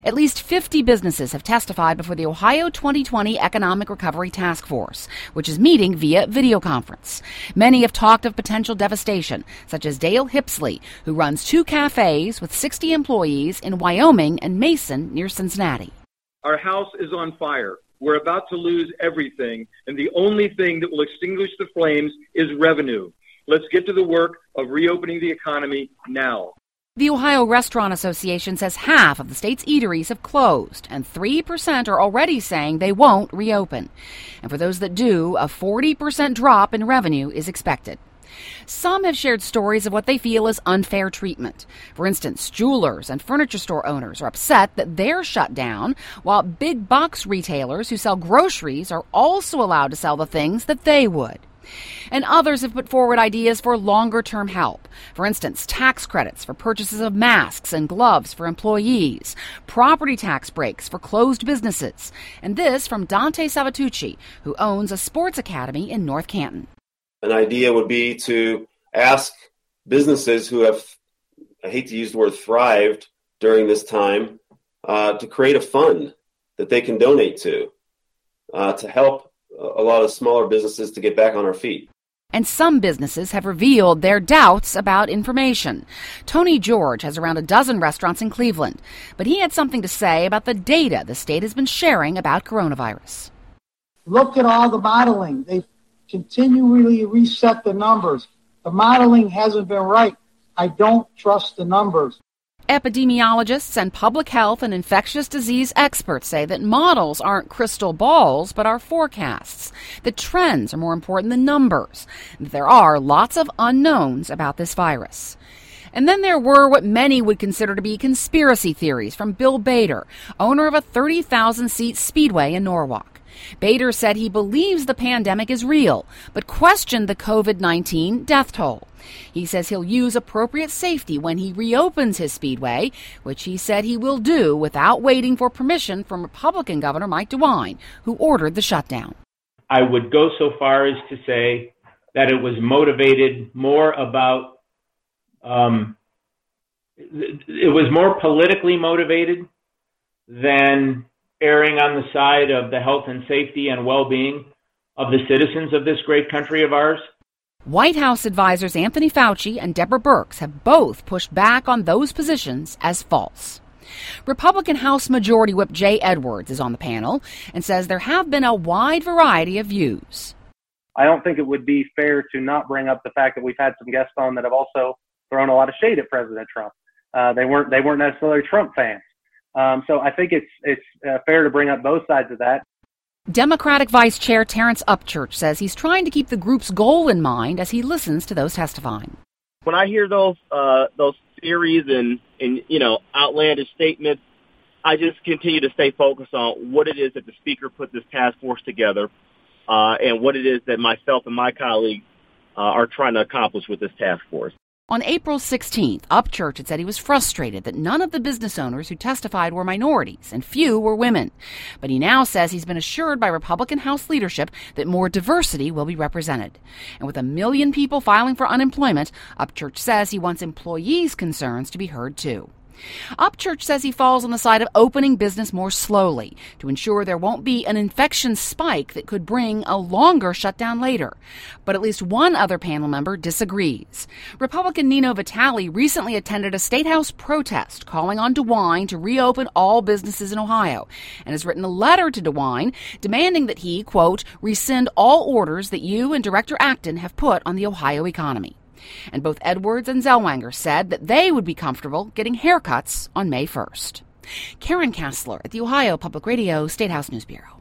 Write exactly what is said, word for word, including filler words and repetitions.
At least fifty businesses have testified before the Ohio twenty twenty Economic Recovery Task Force, which is meeting via video conference. Many have talked of potential devastation, such as Dale Hipsley, who runs two cafes with sixty employees in Wyoming and Mason near Cincinnati. Our house is on fire. We're about to lose everything, and the only thing that will extinguish the flames is revenue. Let's get to the work of reopening the economy now. The Ohio Restaurant Association says half of the state's eateries have closed, and three percent are already saying they won't reopen. And for those that do, a forty percent drop in revenue is expected. Some have shared stories of what they feel is unfair treatment. For instance, jewelers and furniture store owners are upset that they're shut down, while big box retailers who sell groceries are also allowed to sell the things that they would. And others have put forward ideas for longer-term help. For instance, tax credits for purchases of masks and gloves for employees, property tax breaks for closed businesses. And this from Dante Savatucci, who owns a sports academy in North Canton. An idea would be to ask businesses who have, I hate to use the word thrived during this time, uh, to create a fund that they can donate to, uh, to help a lot of smaller businesses to get back on our feet. And some businesses have revealed their doubts about information. Tony George has around a dozen restaurants in Cleveland, but he had something to say about the data the state has been sharing about coronavirus. Look at all the modeling. They've continually reset the numbers. The modeling hasn't been right. I don't trust the numbers. Epidemiologists and public health and infectious disease experts say that models aren't crystal balls, but are forecasts. The trends are more important than numbers. There are lots of unknowns about this virus. And then there were what many would consider to be conspiracy theories from Bill Bader, owner of a thirty thousand seat speedway in Norwalk. Bader said he believes the pandemic is real, but questioned the covid nineteen death toll. He says he'll use appropriate safety when he reopens his speedway, which he said he will do without waiting for permission from Republican Governor Mike DeWine, who ordered the shutdown. I would go so far as to say that it was motivated more about, um, it was more politically motivated than erring on the side of the health and safety and well-being of the citizens of this great country of ours. White House advisors Anthony Fauci and Deborah Birx have both pushed back on those positions as false. Republican House Majority Whip Jay Edwards is on the panel and says there have been a wide variety of views. I don't think it would be fair to not bring up the fact that we've had some guests on that have also thrown a lot of shade at President Trump. Uh, they weren't they weren't necessarily Trump fans. Um, so I think it's it's uh, fair to bring up both sides of that. Democratic Vice Chair Terrence Upchurch says he's trying to keep the group's goal in mind as he listens to those testifying. When I hear those uh, those theories and, and, you know, outlandish statements, I just continue to stay focused on what it is that the speaker put this task force together uh, and what it is that myself and my colleagues uh, are trying to accomplish with this task force. On April sixteenth, Upchurch had said he was frustrated that none of the business owners who testified were minorities and few were women. But he now says he's been assured by Republican House leadership that more diversity will be represented. And with a million people filing for unemployment, Upchurch says he wants employees' concerns to be heard too. Upchurch says he falls on the side of opening business more slowly to ensure there won't be an infection spike that could bring a longer shutdown later. But at least one other panel member disagrees. Republican Nino Vitale recently attended a state house protest calling on DeWine to reopen all businesses in Ohio and has written a letter to DeWine demanding that he, quote, rescind all orders that you and Director Acton have put on the Ohio economy. And both Edwards and Zellweger said that they would be comfortable getting haircuts on May first. Karen Kassler at the Ohio Public Radio State House News Bureau.